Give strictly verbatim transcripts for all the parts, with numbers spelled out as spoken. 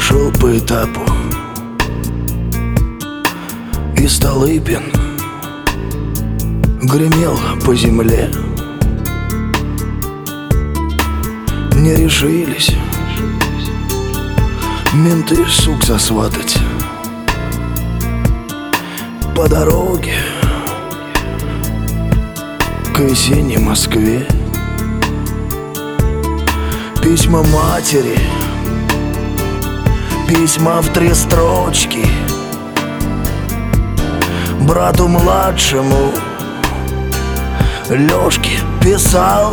шел по этапу, и Столыпин гремел по земле. Не решились менты сук засватать. По дороге к весенней Москве письма матери, письма в три строчки брату младшему Лёшке писал.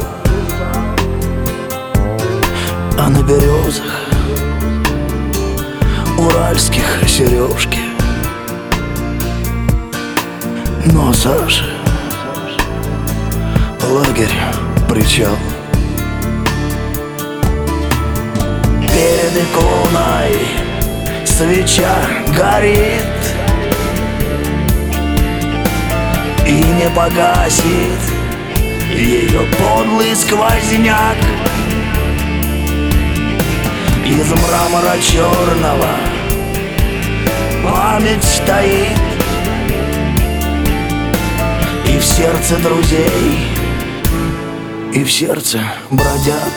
А на березах уральских сережки. Но Саша лагерь, причал. Перед иконой свеча горит и не погасит ее подлый сквозняк. Из мрамора черного память стоит, и в сердце друзей, и в сердце бродяг.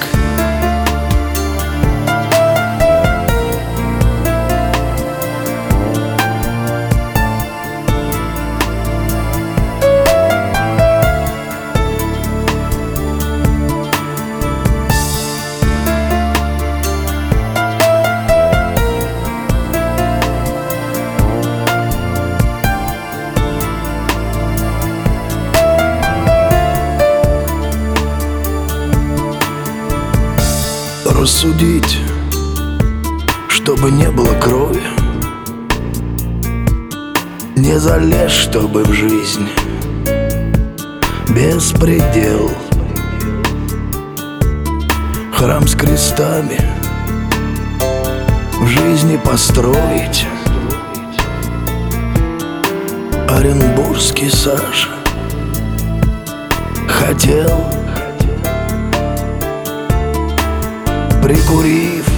Рассудить, чтобы не было крови, не залезь, чтобы в жизнь беспредел. Храм с крестами в жизни построить. Оренбургский Саша хотел. Прикурив,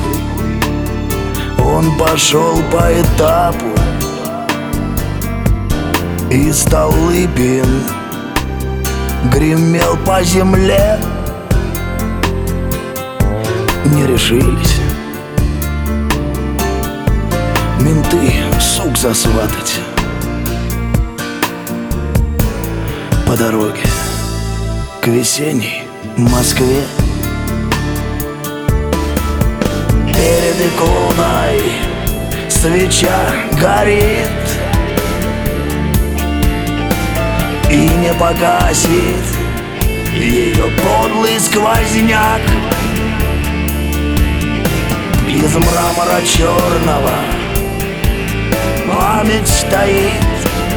он пошел по этапу, и Столыпин гремел по земле. Не решились менты сук засватать. По дороге к весенней Москве перед иконой свеча горит и не погасит ее подлый сквозняк. Из мрамора черного память стоит,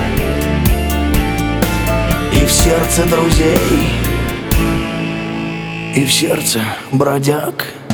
и в сердце друзей, и в сердце бродяг.